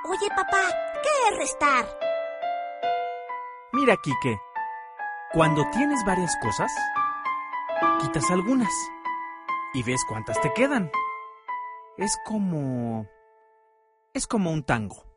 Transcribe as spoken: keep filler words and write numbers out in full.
Oye, papá, ¿qué es restar? Mira, Quique, cuando tienes varias cosas, quitas algunas y ves cuántas te quedan. Es como... es como un tango.